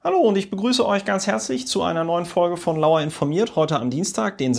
Hallo und ich begrüße euch ganz herzlich zu einer neuen Folge von Lauer informiert, heute am Dienstag, den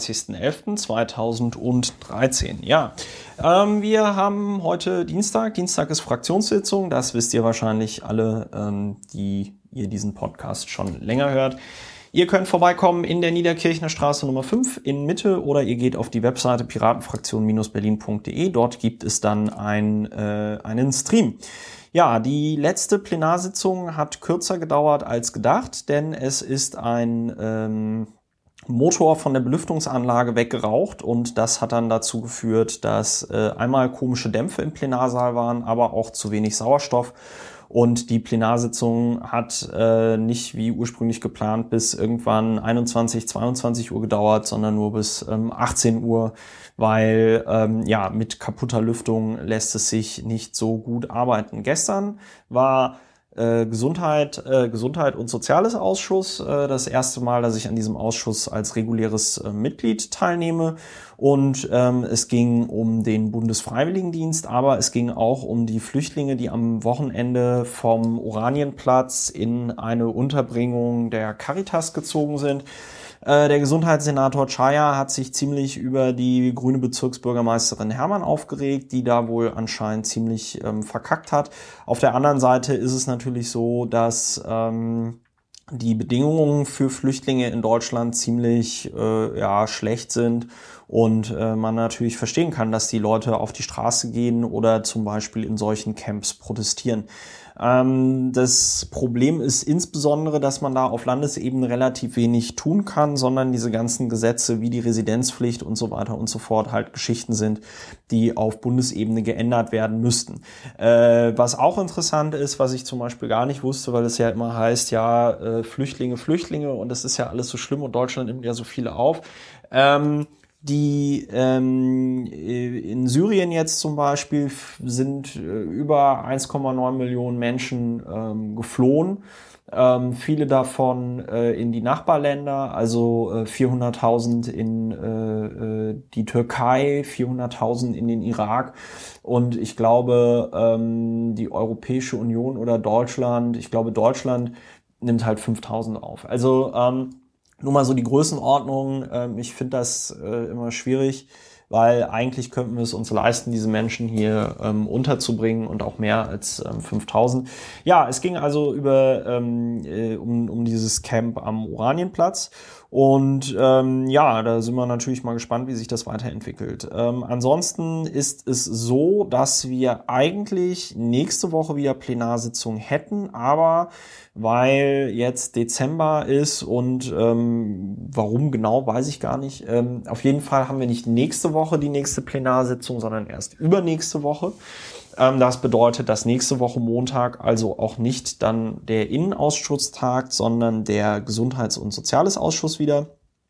26.11.2013. Ja, wir haben heute Dienstag. Dienstag ist Fraktionssitzung, das wisst ihr wahrscheinlich alle, die ihr diesen Podcast schon länger hört. Ihr könnt vorbeikommen in der Niederkirchner Straße Nummer 5 in Mitte oder ihr geht auf die Webseite piratenfraktion-berlin.de. Dort gibt es dann einen Stream. Ja, die letzte Plenarsitzung hat kürzer gedauert als gedacht, denn es ist ein Motor von der Belüftungsanlage weggeraucht und das hat dann dazu geführt, dass einmal komische Dämpfe im Plenarsaal waren, aber auch zu wenig Sauerstoff. Und die Plenarsitzung hat nicht wie ursprünglich geplant bis irgendwann 21, 22 Uhr gedauert, sondern nur bis 18 Uhr, weil mit kaputter Lüftung lässt es sich nicht so gut arbeiten. Gestern war Gesundheit und Soziales Ausschuss. Das erste Mal, dass ich an diesem Ausschuss als reguläres Mitglied teilnehme. Und es ging um den Bundesfreiwilligendienst, aber es ging auch um die Flüchtlinge, die am Wochenende vom Oranienplatz in eine Unterbringung der Caritas gezogen sind. Der Gesundheitssenator Czaja hat sich ziemlich über die grüne Bezirksbürgermeisterin Herrmann aufgeregt, die da wohl anscheinend ziemlich verkackt hat. Auf der anderen Seite ist es natürlich so, dass die Bedingungen für Flüchtlinge in Deutschland ziemlich schlecht sind und man natürlich verstehen kann, dass die Leute auf die Straße gehen oder zum Beispiel in solchen Camps protestieren. Das Problem ist insbesondere, dass man da auf Landesebene relativ wenig tun kann, sondern diese ganzen Gesetze wie die Residenzpflicht und so weiter und so fort halt Geschichten sind, die auf Bundesebene geändert werden müssten. Was auch interessant ist, was ich zum Beispiel gar nicht wusste, weil es ja immer heißt, Flüchtlinge und das ist ja alles so schlimm und Deutschland nimmt ja so viele auf. Die in Syrien jetzt zum Beispiel sind über 1,9 Millionen Menschen geflohen. Viele davon in die Nachbarländer, also 400.000 in die Türkei, 400.000 in den Irak. Und ich glaube, die Europäische Union oder Deutschland, Deutschland nimmt halt 5.000 auf. Also nur mal so die Größenordnung. Ich finde das immer schwierig, weil eigentlich könnten wir es uns leisten, diese Menschen hier unterzubringen und auch mehr als 5.000. Ja, es ging also um dieses Camp am Oranienplatz. Und da sind wir natürlich mal gespannt, wie sich das weiterentwickelt. Ansonsten ist es so, dass wir eigentlich nächste Woche wieder Plenarsitzung hätten, aber weil jetzt Dezember ist und warum genau, weiß ich gar nicht. Auf jeden Fall haben wir nicht nächste Woche die nächste Plenarsitzung, sondern erst übernächste Woche. Das bedeutet, dass nächste Woche Montag also auch nicht dann der Innenausschuss tagt, sondern der Gesundheits- und Soziales Ausschuss wieder.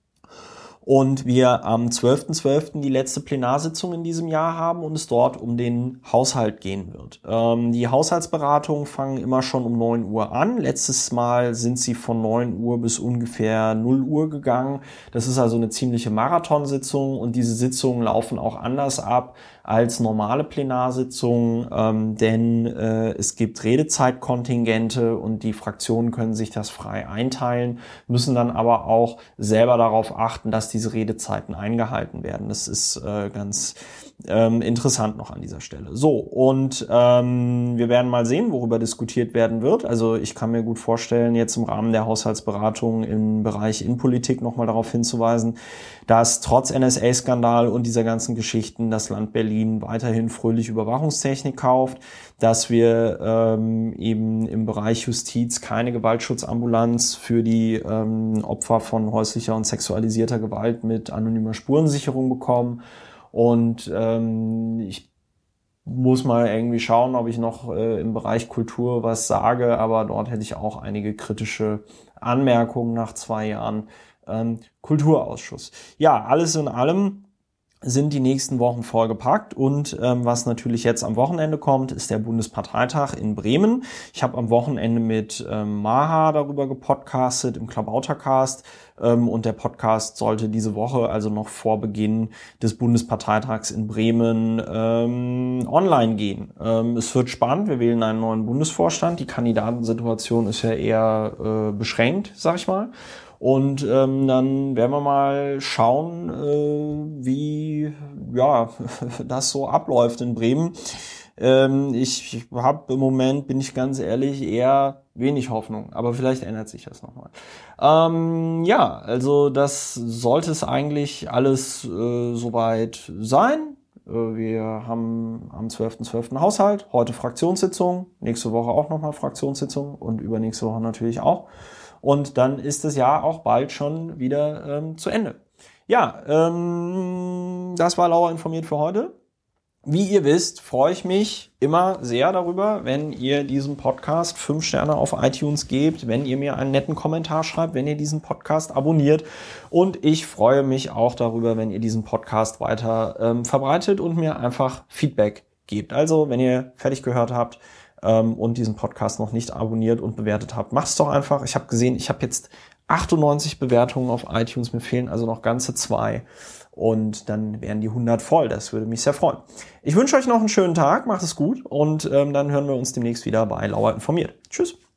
Und wir am 12.12. die letzte Plenarsitzung in diesem Jahr haben und es dort um den Haushalt gehen wird. Die Haushaltsberatungen fangen immer schon um 9 Uhr an. Letztes Mal sind sie von 9 Uhr bis ungefähr 0 Uhr gegangen. Das ist also eine ziemliche Marathonsitzung und diese Sitzungen laufen auch anders ab als normale Plenarsitzungen, denn es gibt Redezeitkontingente und die Fraktionen können sich das frei einteilen, müssen dann aber auch selber darauf achten, dass diese Redezeiten eingehalten werden. Das ist ganz interessant noch an dieser Stelle. So, und wir werden mal sehen, worüber diskutiert werden wird. Also ich kann mir gut vorstellen, jetzt im Rahmen der Haushaltsberatung im Bereich Innenpolitik nochmal darauf hinzuweisen, dass trotz NSA-Skandal und dieser ganzen Geschichten das Land Berlin weiterhin fröhlich Überwachungstechnik kauft, dass wir eben im Bereich Justiz keine Gewaltschutzambulanz für die Opfer von häuslicher und sexualisierter Gewalt mit anonymer Spurensicherung bekommen. Und ich muss mal irgendwie schauen, ob ich noch im Bereich Kultur was sage, aber dort hätte ich auch einige kritische Anmerkungen nach 2 Jahren Kulturausschuss. Ja, alles in allem sind die nächsten Wochen vollgepackt und was natürlich jetzt am Wochenende kommt, ist der Bundesparteitag in Bremen. Ich habe am Wochenende mit Maha darüber gepodcastet im Klabautercast und der Podcast sollte diese Woche, also noch vor Beginn des Bundesparteitags in Bremen, online gehen. Es wird spannend, wir wählen einen neuen Bundesvorstand. Die Kandidatensituation ist ja eher beschränkt, sag ich mal. Und dann werden wir mal schauen, wie das so abläuft in Bremen. Ich habe im Moment, bin ich ganz ehrlich, eher wenig Hoffnung. Aber vielleicht ändert sich das nochmal. Also das sollte es eigentlich alles soweit sein. Wir haben am 12.12. Haushalt, heute Fraktionssitzung, nächste Woche auch nochmal Fraktionssitzung und übernächste Woche natürlich auch. Und dann ist das Jahr auch bald schon wieder zu Ende. Ja, das war Laura informiert für heute. Wie ihr wisst, freue ich mich immer sehr darüber, wenn ihr diesem Podcast 5 Sterne auf iTunes gebt, wenn ihr mir einen netten Kommentar schreibt, wenn ihr diesen Podcast abonniert. Und ich freue mich auch darüber, wenn ihr diesen Podcast weiter verbreitet und mir einfach Feedback gebt. Also, wenn ihr fertig gehört habt, und diesen Podcast noch nicht abonniert und bewertet habt, macht's doch einfach. Ich habe gesehen, ich habe jetzt 98 Bewertungen auf iTunes, mir fehlen also noch ganze 2 und dann wären die 100 voll. Das würde mich sehr freuen. Ich wünsche euch noch einen schönen Tag, macht es gut und dann hören wir uns demnächst wieder bei Laura informiert. Tschüss.